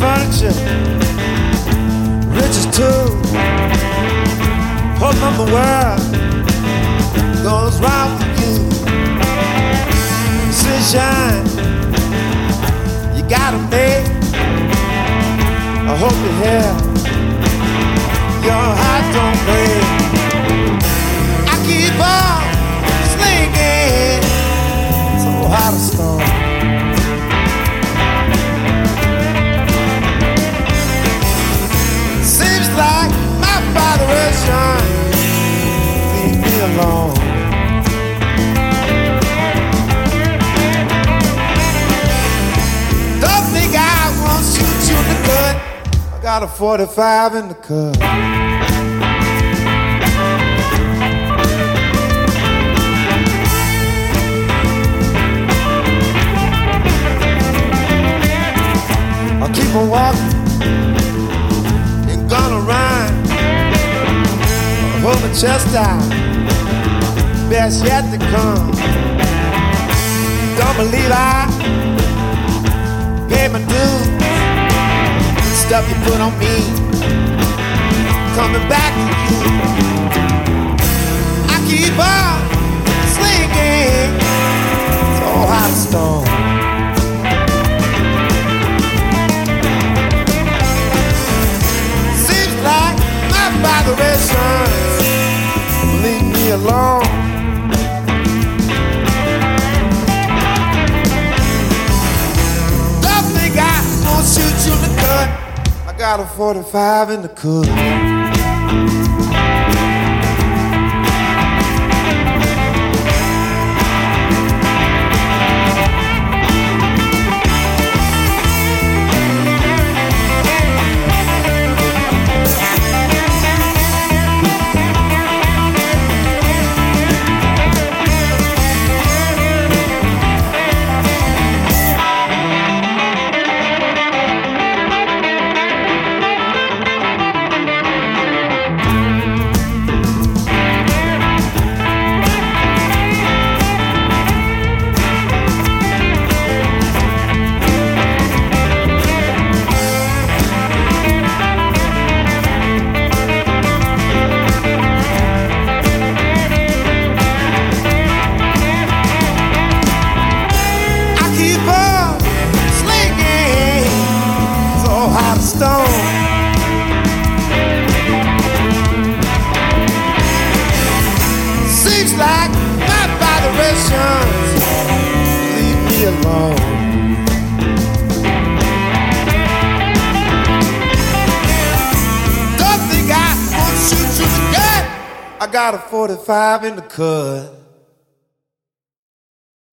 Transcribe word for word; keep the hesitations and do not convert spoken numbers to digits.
furniture, riches too. Hope of the world goes round for you. Sunshine, you gotta make. I hope you hear your heart don't break. I keep on slinging, so hard a stone. Seems like my botheration leave me alone. Don't think I won't shoot you in the gut. I got a forty-five in the cup. I'll keep on walking, ain't gonna run. I'll hold my chest out, best yet to come. Don't believe I pay my dues. Stuff you put on me, coming back to you. I keep on slinging, so hot stone. Seems like my botheration leave me alone. Don't think I won't shoot you in the gut. I got a forty-five in the cup. Stone. Seems like my botherations leave me alone. Don't think I won't shoot you in the gut. I got a forty-five in the cut.